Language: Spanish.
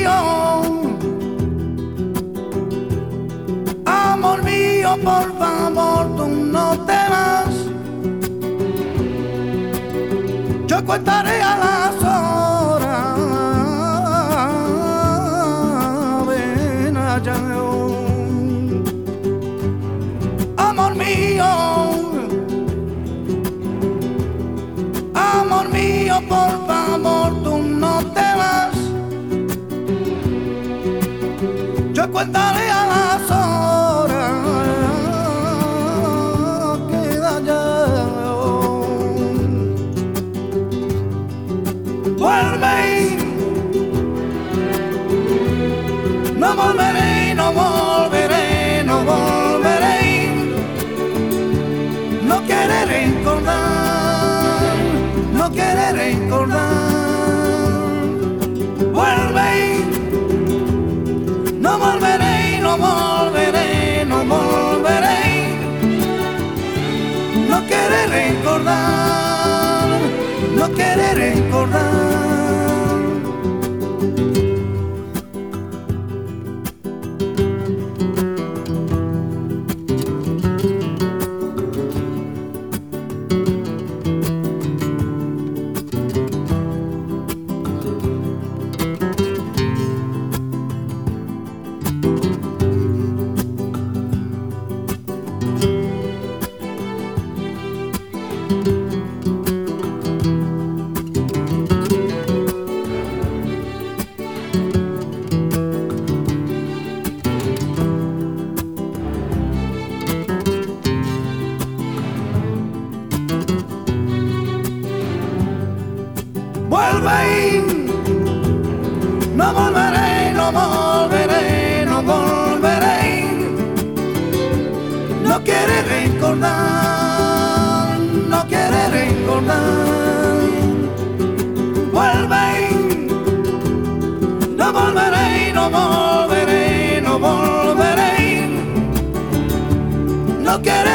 mío, por favor, tú no te vas. Yo contaré a las horas. Ven allá, amor mío, por favor, tú no te vas. Yo contaré a las horas. Queda ya. Vuelve, no volveré, no volveré, no volveré. No quiere recordar, no quiere recordar. Vuelve, no volveré, no volveré, no volveré. No quiere recordar, no quiere recordar. Vuelve, no volveré, no volveré, no volveré. No quiere recordar, no quiere recordar. Vuelve, no volveré, no volveré, no volveré. No quiere